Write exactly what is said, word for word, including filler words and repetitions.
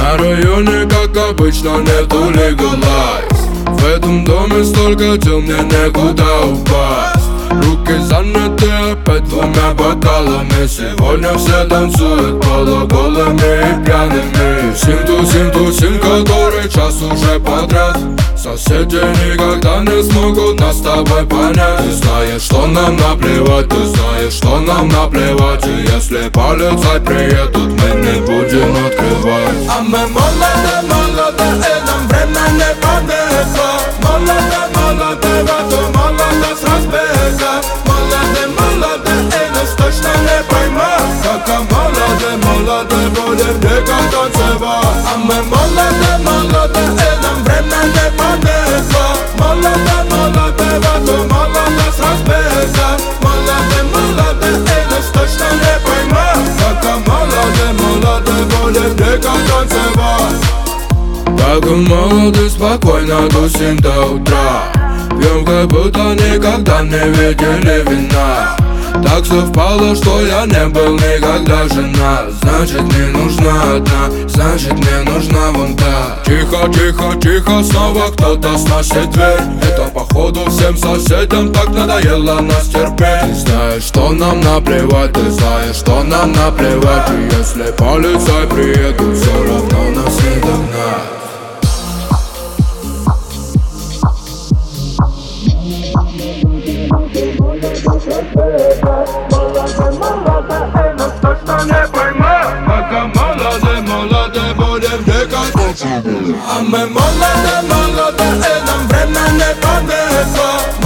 На районе, как обычно, нету легалайз. В этом доме столько дел, мне некуда упасть. Руки заняты опять двумя бокалами. Сегодня все танцуют полуголыми и пьяными. Сим-ту-сим, тусим, который час уже подряд. Соседи никогда не смогут нас с тобой понять. Ты знаешь, что нам наплевать, ты знаешь, что нам наплевать. И если полицай приедут, мы не будем открывать. А мы молоды, молоды, и нам время не помеха. Молоды, молоды, в эту молодость разбега. Молоды, молоды, и нас точно не поймать. Пока молоды, молоды, будем века танцевать. А мы молоды, молоды, и нам время не помеха. Молоды, молоды, в эту молодость разбега. Молоды, молоды, и нас точно не поймать. Пока молоды, молоды, будем века танцевать. Пока молоды, спокойно тусим до утра. Пьем, как будто никогда не видели вина. Так совпало, что я не был никогда женат. Значит, мне нужна одна, значит, мне нужна вон та. Тихо, тихо, тихо, снова кто-то сносит дверь. Это походу всем соседям так надоело нас терпеть. Ты знаешь, что нам наплевать, ты знаешь, что нам наплевать. И если полицай приедут, все равно нас не догнать. Молоды, молоды, и нас точно не поймать. Пока молоды, молоды, будем века танцевать. А мы молоды, молоды, и нам время не помеха.